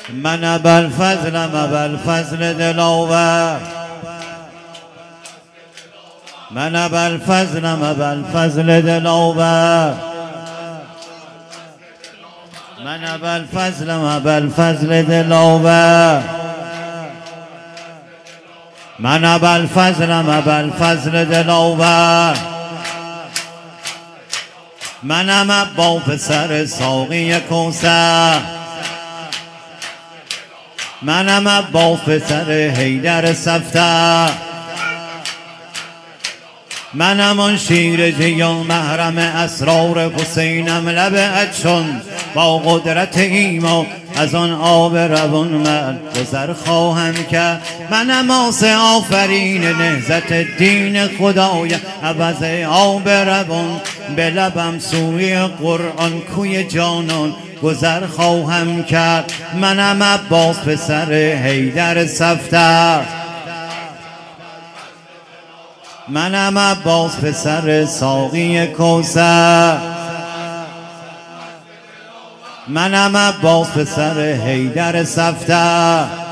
من ابوالفضل دلاور، من ابوالفضل دلاور، من ابوالفضل دلاور، من ابوالفضل دلاور، منم با پسر ساقی کوثر، منم با پسر حیدر صفتر، منم آن شیر جیان محرم اسرار حسینم، لب اچون با قدرت ایمان از آن آب روان من گذر خواهم کرد. منم آسه آفرین نهضت دین خدایم، عوض آب روان به لبم سوی قرآن کوی جانان گذر خواهم کرد. منم عباس پسر حیدر صفتر، منم عباس پسر ساقی کوثر، منم عباس پسر حیدر صفتر.